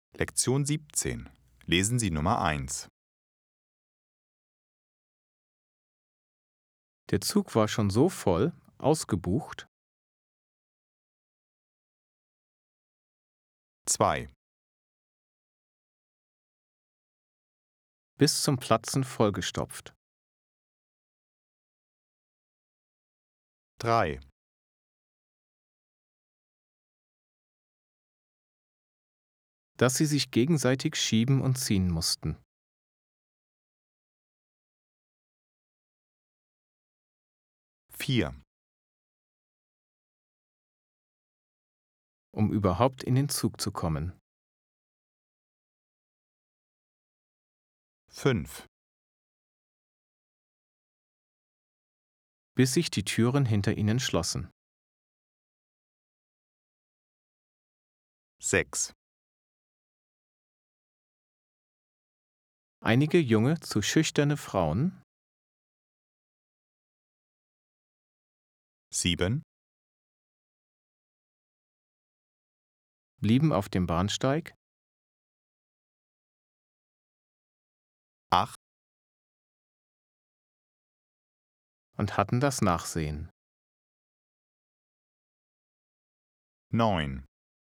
Lektion 17. Lesen Sie Nummer 1. Der Zug war schon so voll, ausgebucht, 2, bis zum Platzen vollgestopft. 3, Dass sie sich gegenseitig schieben und ziehen mussten. 4, Um überhaupt in den Zug zu kommen. 5, Bis sich die Türen hinter ihnen schlossen. 6, Einige junge, zu schüchterne Frauen 7, blieben auf dem Bahnsteig 8, und hatten das Nachsehen. 9,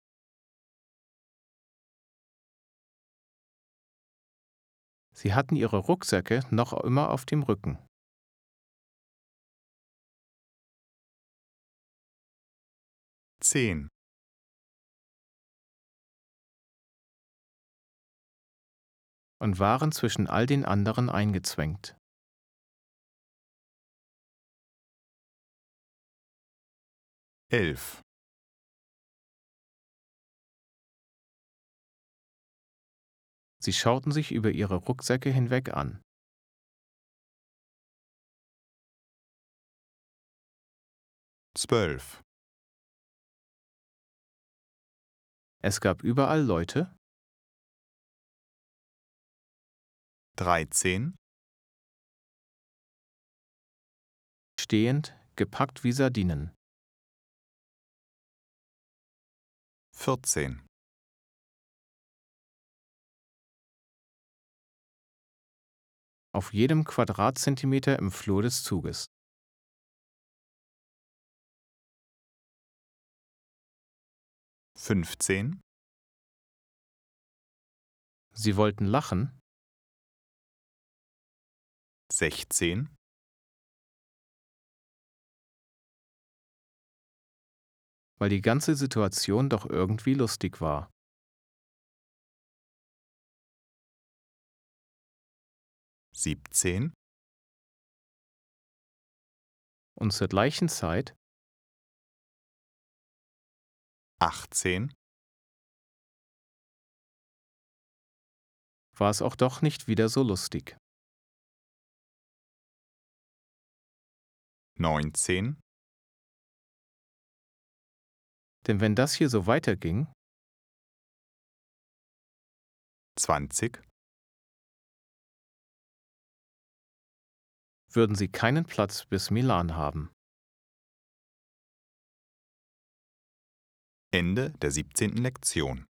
Sie hatten ihre Rucksäcke noch immer auf dem Rücken. 10, Und waren zwischen all den anderen eingezwängt. 11, Sie schauten sich über ihre Rucksäcke hinweg an. 12, Es gab überall Leute 13, stehend, gepackt wie Sardinen. 14, Auf jedem Quadratzentimeter im Flur des Zuges. 15, Sie wollten lachen, 16, weil die ganze Situation doch irgendwie lustig war. 17, Und zur gleichen Zeit 18, war es auch doch nicht wieder so lustig. 19, Denn wenn das hier so weiterging, 20, würden sie keinen Platz bis Milan haben. Ende der 17. Lektion.